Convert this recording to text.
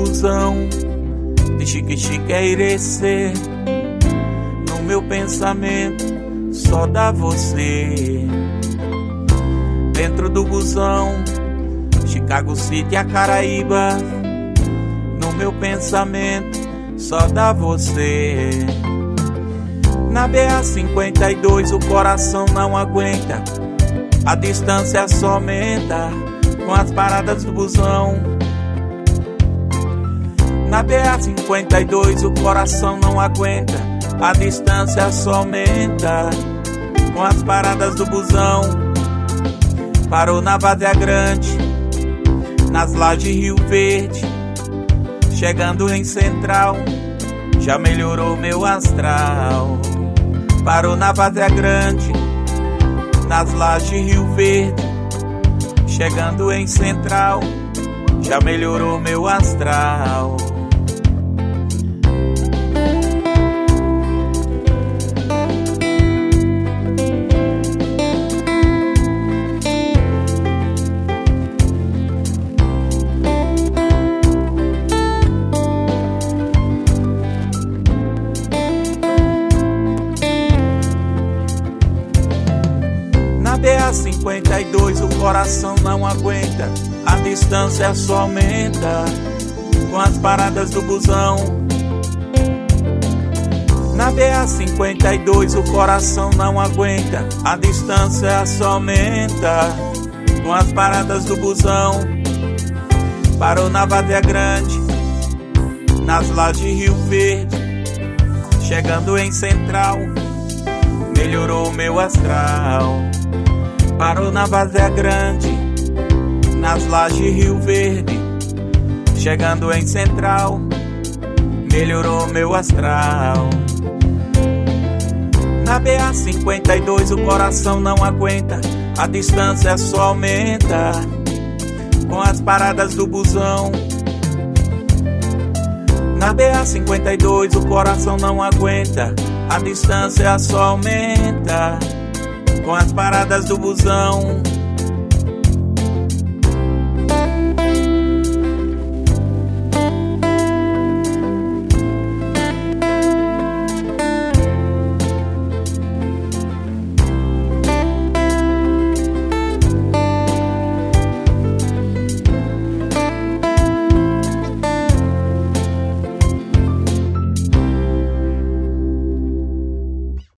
busão de chique-chique é irecer. No meu pensamento só dá você. Dentro do busão, Chicago City a Caraíba. No meu pensamento só dá você. Na BA-52 o coração não aguenta, a distância só aumenta com as paradas do busão. Na BA-52 o coração não aguenta, a distância só aumenta com as paradas do busão. Parou na Várzea Grande, nas Lajes Rio Verde, chegando em Central, já melhorou meu astral. Parou na Várzea Grande, nas Lajes Rio Verde, chegando em Central, já melhorou meu astral. Na BA-52 o coração não aguenta, a distância só aumenta com as paradas do busão. Na BA-52 o coração não aguenta, a distância só aumenta com as paradas do busão. Parou na Várzea Grande, nas Lajes Rio Verde, chegando em Central, melhorou meu astral. Parou na Várzea Grande, nas Lajes Rio Verde, chegando em Central, melhorou meu astral. Na BA-52 o coração não aguenta, a distância só aumenta com as paradas do busão. Na BA-52 o coração não aguenta, a distância só aumenta com as paradas do busão.